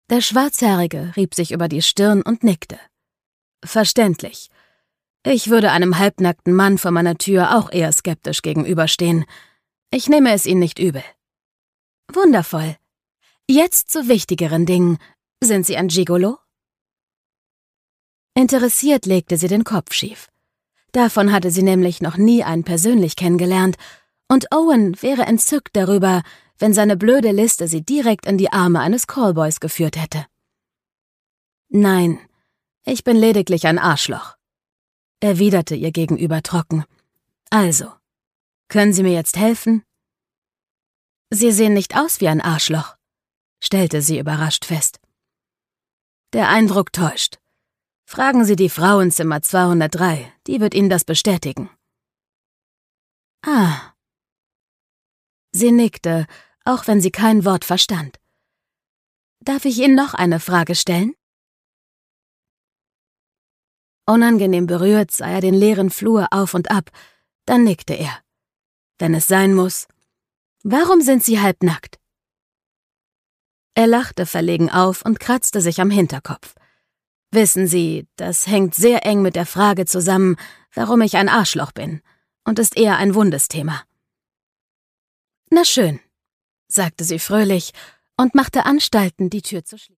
Der Schwarzhaarige rieb sich über die Stirn und nickte. »Verständlich. Ich würde einem halbnackten Mann vor meiner Tür auch eher skeptisch gegenüberstehen. Ich nehme es Ihnen nicht übel.« »Wundervoll. Jetzt zu wichtigeren Dingen. Sind Sie ein Gigolo?« Interessiert legte sie den Kopf schief. Davon hatte sie nämlich noch nie einen persönlich kennengelernt, und Owen wäre entzückt darüber, wenn seine blöde Liste sie direkt in die Arme eines Callboys geführt hätte. »Nein, ich bin lediglich ein Arschloch«, erwiderte ihr gegenüber trocken. »Also, können Sie mir jetzt helfen?« »Sie sehen nicht aus wie ein Arschloch«, stellte sie überrascht fest. »Der Eindruck täuscht. Fragen Sie die Frau in Zimmer 203, die wird Ihnen das bestätigen.« »Ah.« Sie nickte, auch wenn sie kein Wort verstand. »Darf ich Ihnen noch eine Frage stellen?« Unangenehm berührt sah er den leeren Flur auf und ab, dann nickte er. »Wenn es sein muss. Warum sind Sie halbnackt?« Er lachte verlegen auf und kratzte sich am Hinterkopf. »Wissen Sie, das hängt sehr eng mit der Frage zusammen, warum ich ein Arschloch bin, und ist eher ein wundes Thema.« »Na schön«, sagte sie fröhlich und machte Anstalten, die Tür zu schließen.